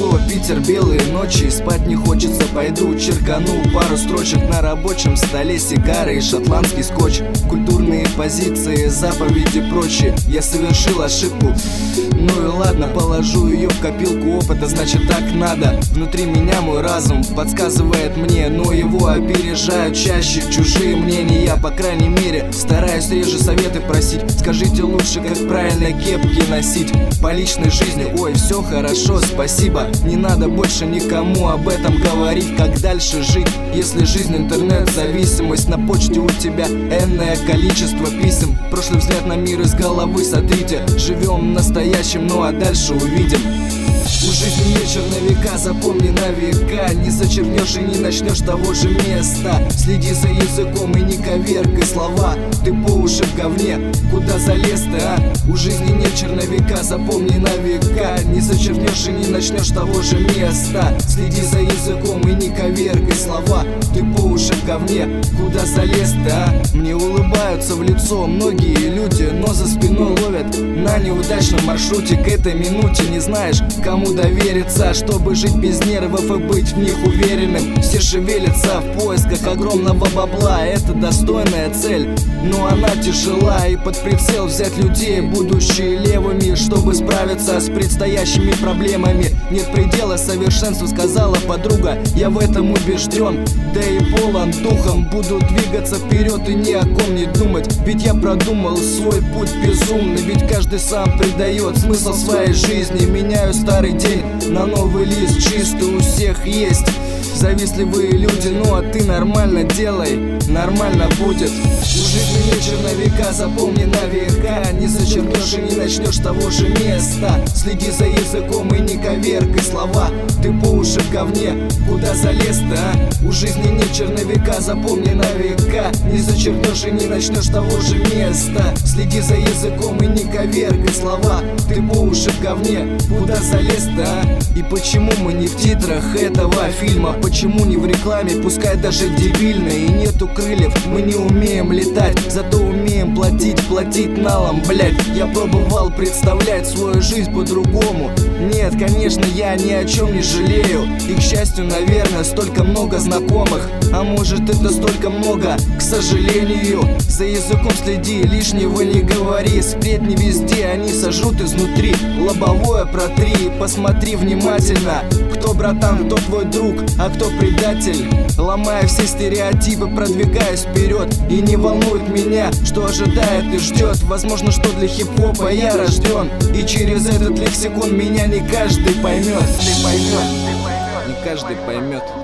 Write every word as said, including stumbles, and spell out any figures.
слово Питер, белые ночи, спать не хочется, пойду черкану пару строчек. На рабочем столе сигары и шотландский скотч, культурные позиции, заповеди и прочее. Я совершил ошибку, ну и ладно, положу ее в копилку опыта, значит так надо. Внутри меня мой разум подсказывает мне, но его опережают чаще чужие мнения. Я, по крайней мере, стараюсь реже советы просить. Скажите лучше, как правильно кепки носить. По личной жизни, ой, все хорошо, спасибо. Не надо больше никому об этом говорить. Как дальше жить, если жизнь интернет-зависимость? На почте у тебя энное количество писем. Прошлый взгляд на мир из головы сотрите. Живем настоящим, ну а дальше увидим. У жизни вечер на века, запомни на века. Не зачеркнешь и не начнешь того же места. Следи за языком и не коверкай слова. Ты по уши в говне, куда залез ты, а? У жизни нет черновика, запомни на века. Не зачеркнешь и не начнешь того же места. Следи за языком и не коверкай слова. Ты по уши в говне, куда залез ты, а? Мне улыбаются в лицо многие люди, но за спиной ловят на неудачном маршруте. К этой минуте не знаешь, кому довериться, чтобы жить без нервов и быть в них уверенным. Все шевелятся в поисках огромного бабла. Это достойная цель, но она тяжела. И под прицел взять людей, будущие левыми, чтобы справиться с предстоящими проблемами. Нет предела совершенству, сказала подруга. Я в этом убежден, да и полон духом. Буду двигаться вперед и ни о ком не думать. Ведь я продумал свой путь безумный. Ведь каждый сам придает смысл своей жизни. Меняю старый день на новый лист чистый, у всех есть завистливые люди, ну а ты нормально делай, нормально будет. У жизни нет черновика, запомни на века. Не зачеркнешь и не начнешь того же места. Следи за языком и не коверкай слова. Ты по уши в говне, куда залез ты, а? У жизни нет черновика, запомни на века. Не зачеркнешь и не начнешь того же места. Следи за языком и не коверкай слова. Ты по уши в говне, куда залез ты, а? И почему мы не в титрах этого фильма? Почему не в рекламе, пускай даже дебильной? И нету крыльев, мы не умеем летать, зато умеем платить, платить налом, блять. Я пробовал представлять свою жизнь по-другому. Нет, конечно, я ни о чем не жалею. И, к счастью, наверное, столько много знакомых. А может, это столько много, к сожалению. За языком следи, лишнего не говори. Сплетни везде, они сожрут изнутри. Лобовое протри, посмотри внимательно. Кто братан, кто твой друг, а кто предатель. Ломая все стереотипы, продвигаясь вперед. И не волнует меня, что ожидает и ждет. Возможно, что для хип-хопа я рожден. И через этот лексикон меня не каждый поймет. Не поймет, не каждый поймет.